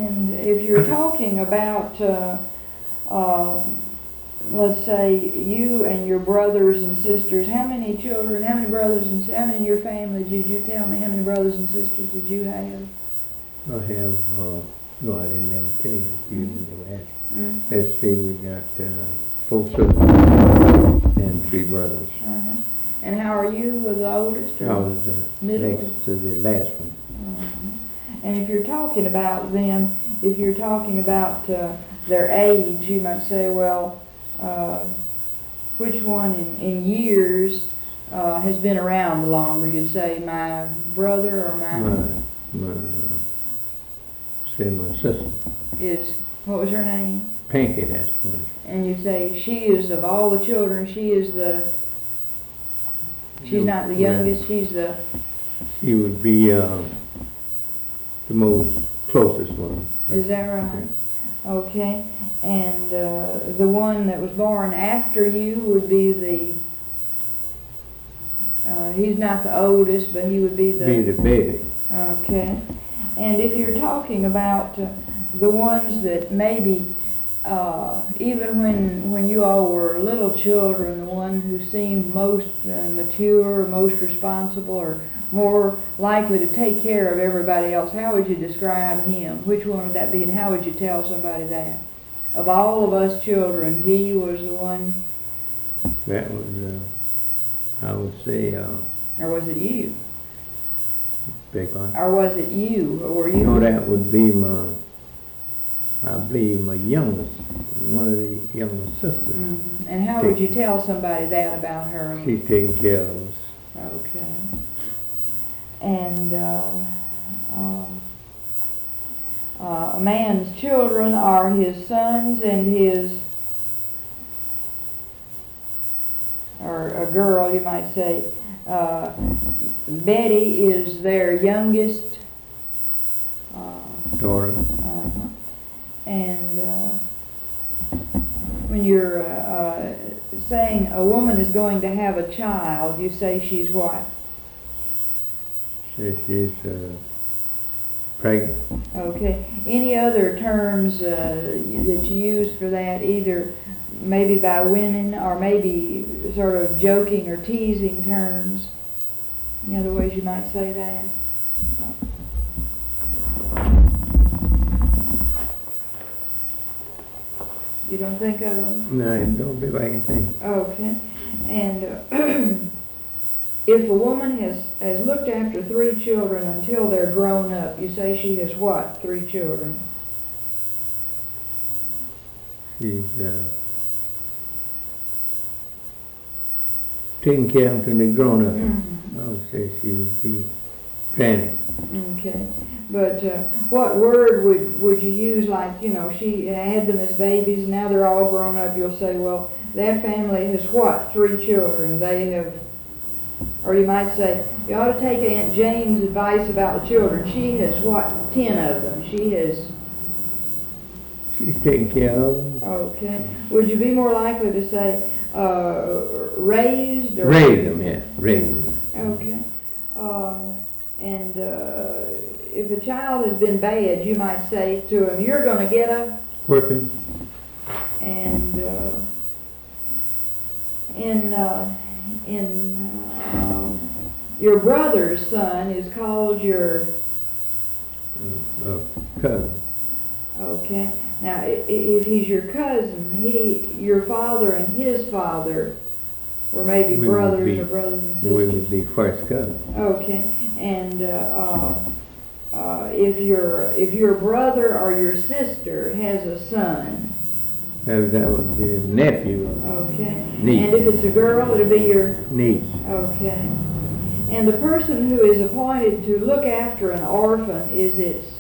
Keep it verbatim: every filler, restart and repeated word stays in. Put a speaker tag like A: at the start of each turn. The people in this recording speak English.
A: And if you're talking about, uh, uh, let's say, you and your brothers and sisters, how many children, how many brothers and how many in your family did you tell me? How many brothers and sisters did you have?
B: I have, uh, no, I didn't ever tell you. You never asked.
A: Mm-hmm.
B: Let's see, we got uh, four sisters and three brothers.
A: Uh-huh. And how are you, the oldest? Or
B: I was the
A: middle?
B: next to the last one.
A: Uh-huh. And if you're talking about them, if you're talking about uh, their age, you might say, well, uh, which one in, in years uh, has been around the longer? You'd say my brother or my...
B: My, my, uh, say my sister.
A: Is, what was her name?
B: Pinky, that's one.
A: And you say she is, of all the children, she is the, she's not the youngest, she's the...
B: She would be uh, the most closest one.
A: Is that right? Okay. And uh, the one that was born after you would be the, uh, he's not the oldest, but he would be the...
B: Be the baby.
A: Okay. And if you're talking about uh, the ones that maybe, uh, even when when you all were little children, the one who seemed most uh, mature, most responsible, or more likely to take care of everybody else, how would you describe him? Which one would that be, and how would you tell somebody that? Of all of us children, he was the one...
B: That was, uh, I would say, uh,
A: Or was it you?
B: big one.
A: Or was it you? Or were you...
B: No, that would be my, I believe, my youngest, one of the younger sisters.
A: Mm-hmm. And how would you tell somebody that about her?
B: She's taking care of us.
A: Okay. And uh, um, uh, a man's children are his sons and his, or a girl, you might say. Uh, Betty is their youngest uh,
B: Daughter.
A: uh-huh. And uh, when you're uh, uh, saying a woman is going to have a child, you say she's what?
B: She, she's uh, pregnant.
A: Okay. Any other terms uh, that you use for that, either maybe by women or maybe sort of joking or teasing terms? Any other ways you might say that? You don't think of them?
B: No, it don't be like anything.
A: Okay. And uh, if a woman has, has looked after three children until they're grown up, you say she has what? Three children?
B: She's uh, taking care of them till they're grown up.
A: Mm-hmm.
B: I would say she would be granny.
A: Okay. But uh, what word would, would you use, like, you know, she had them as babies, now they're all grown up, you'll say, well, that family has what? Three children. They have, or you might say, you ought to take Aunt Jane's advice about the children. She has what? Ten of them. She has...
B: She's taking care of them.
A: Okay. Would you be more likely to say uh, raised? Or
B: Raise them, yeah. Raise them.
A: Okay. Um, and uh, if a child has been bad, you might say to him, you're going to get a...
B: Working.
A: And uh, in, uh, in uh, your brother's son is called your...
B: Uh, uh, cousin.
A: Okay. Now, i- if he's your cousin, he, your father and his father were maybe
B: We would
A: brothers
B: be-
A: or brothers and sisters.
B: We would be first cousin.
A: Okay. And uh, uh, uh, if your if your brother or your sister has a son,
B: That, that would be a nephew.
A: okay.
B: Niece.
A: And if it's a girl, it'll be your...
B: Niece.
A: Okay. And the person who is appointed to look after an orphan is its